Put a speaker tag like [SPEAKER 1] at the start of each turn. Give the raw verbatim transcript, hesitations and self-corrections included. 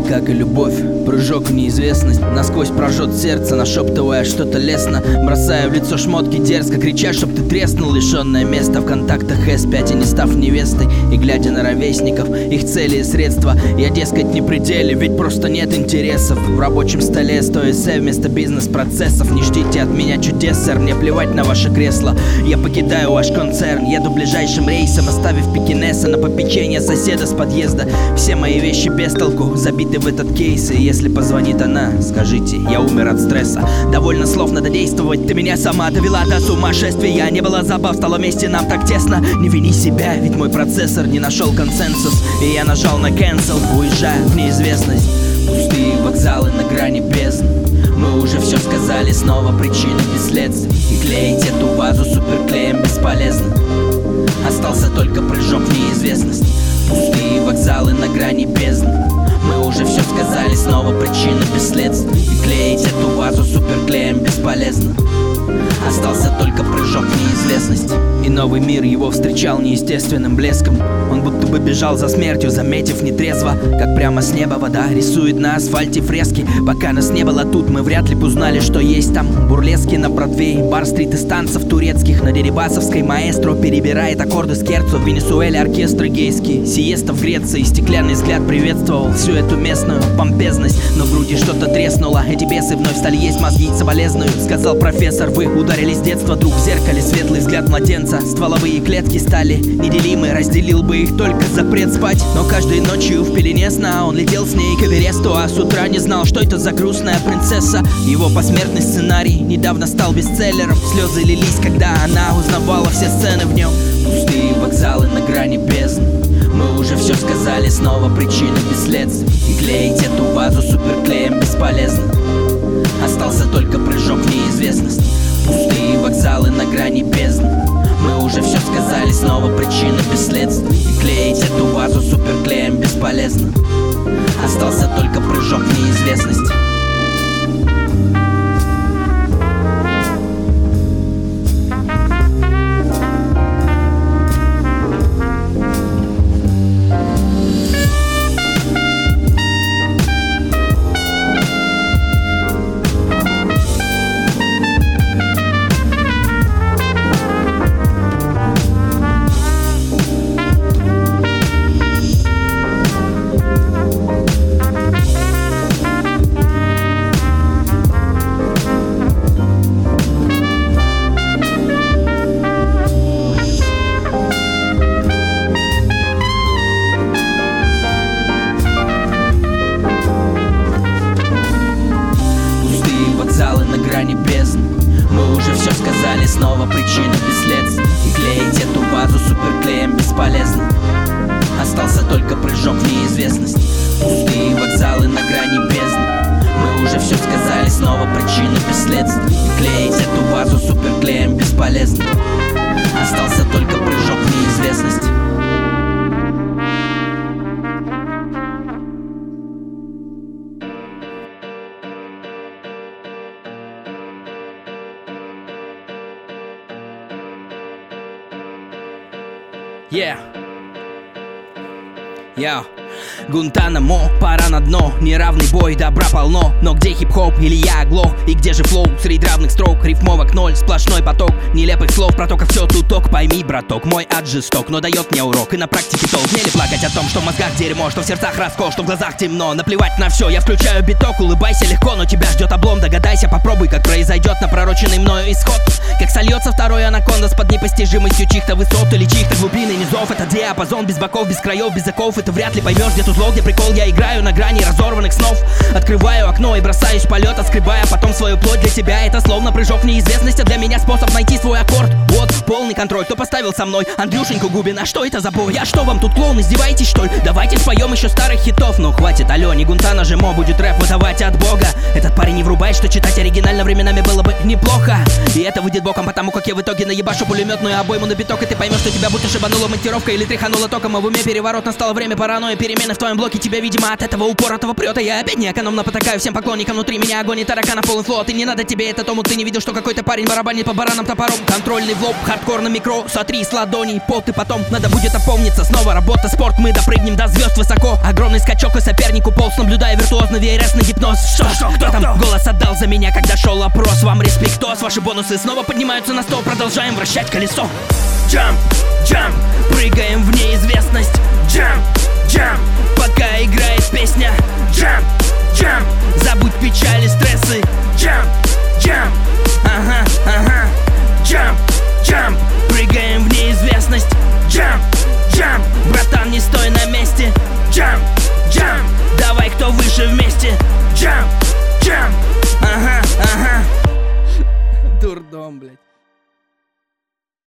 [SPEAKER 1] как и любовь, прыжок в неизвестность. Насквозь прожжет сердце, нашептывая что-то лестно. Бросая в лицо шмотки, дерзко крича, чтоб ты треснул. Лишенное место в контактах эс пять, и не став невестой. И глядя на ровесников, их цели и средства, я, дескать, не при деле, ведь просто нет интересов. В рабочем столе сто эссе вместо бизнес-процессов. Не ждите от меня чудес, сэр, мне плевать на ваше кресло. Я покидаю ваш концерн, еду ближайшим рейсом, оставив пекинеса на попечение соседа с подъезда. Все мои вещи без толку, забиты в этот кейс. И если позвонит она, скажите, я умер от стресса. Довольно слов, надо действовать, ты меня сама довела до сумасшествия. Не было забав, стало вместе нам так тесно. Не вини себя, ведь мой процессор не нашел консенсус. И я нажал на cancel, уезжаю в неизвестность. Пустые вокзалы на грани бездны. Мы уже все сказали, снова причины без следствий. И клеить эту вазу суперклеем бесполезно. Остался только прыжок в неизвестность. Пустые вокзалы на грани бездны. Мы уже все сказали, снова причины без следствий. И клеить эту вазу суперклеем бесполезно. Остался только прыжок в неизвестность. И новый мир его встречал неестественным блеском. Он будто бы бежал за смертью, заметив нетрезво, как прямо с неба вода рисует на асфальте фрески. Пока нас не было тут, мы вряд ли б узнали, что есть там. Бурлески на Бродвее, бар-стрит из танцев турецких. На Дерибасовской маэстро перебирает аккорды скерцо. В Венесуэле оркестры гейские, сиеста в Греции. Стеклянный взгляд приветствовал всю эту местную помпезность. Но в груди что-то треснуло, эти бесы вновь стали есть мозги. Соболезную, сказал профессор, вы ударились с детства друг в зеркале. Светлый взгляд младенца, стволовые клетки стали неделимы. Разделил бы их только запрет спать. Но каждой ночью в пелене сна он летел с ней к Эвересту. А с утра не знал, что это за грустная принцесса. Его посмертный сценарий недавно стал бестселлером. Слезы лились, когда она узнавала все сцены в нем. Пустые вокзалы на грани бездны. Мы уже все сказали, снова причины без следствий. И клеить эту вазу суперклеем бесполезно. Остался только прыжок в неизвестность. Пустые вокзалы на грани бездны. Мы уже все сказали, снова причины без следствий. И клеить эту вазу суперклеем бесполезно. Остался только прыжок в неизвестность. Мы уже все сказали, снова причины без следствий. И клеить эту вазу суперклеем бесполезно. Остался только прыжок в неизвестность. Пустые вокзалы на грани бездны. Мы уже все сказали, снова причины без следствий. И клеить эту вазу суперклеем бесполезно. Остался только прыжок в неизвестность. Yeah. Yeah. Гуантанамо, пора на дно. Неравный бой, добра полно. Но где хип-хоп или я оглох? И где же флоу среди равных строк? Рифмовок ноль, сплошной поток нелепых слов, протоков все туток. Пойми, браток, мой ад жесток, но дает мне урок. И на практике толк. Мне ли плакать о том, что в мозгах дерьмо, что в сердцах раскол, что в глазах темно? Наплевать на все, я включаю биток. Улыбайся легко, но тебя ждет облом. Догадайся, попробуй, как произойдет напророченный мною исход. Как сольется второй анаконда с под непостижимостью чьих-то высот или чьих-то глубин и низов. Это диапазон без боков, без краев, без оков. И ты вряд ли поймешь, где тут зло, где прикол. Я играю на грани разорванных снов. Открываю окно и бросаюсь в полет, отскребая потом свою плоть. Для тебя это словно прыжок в неизвестность, а для меня способ найти свой аккорд. Вот, полный контроль, кто поставил со мной Андрюшеньку Губина, что это за бой? Я что, вам тут клоун, издеваетесь что ли? Давайте споем еще старых хитов. Ну хватит, алё, не Гунтана же мо, будет рэп выдавать от бога. Этот парень не врубает, что читать оригинально временами было бы неплохо. И это выйдет боком, потому как я в итоге наебашу пулеметную обойму на биток. И ты поймешь, что тебя будто шибанула монтировка или тряханула током, а в уме переворот. Настало время паранойи, перемены в твоем блоке. Тебя, видимо, от этого упоротого прет. И я опять неэкономно потакаю всем поклонникам. Внутри меня огонь и таракана полный флот. И не надо тебе это тому, ты не видел, что какой-то парень барабанит по баранам топором. Контрольный в лоб, хардкор на микро, сотри с ладоней пот. И потом надо будет опомниться. Снова работа, спорт, мы допрыгнем до звезд высоко. Огромный скачок и сопернику полз, наблюдая виртуозно ви эр эс на гипноз. Что, что, кто там голос отдал за меня, когда шел опрос? Вам респектос, ваши бонусы снова поднимаются на стол. Продолжаем вращать колесо. Jump, jump, прыгаем в неизвестность. Jump, jump, пока играет песня. Jump, jump, забудь печали, стрессы. Jump, jump, ага, ага.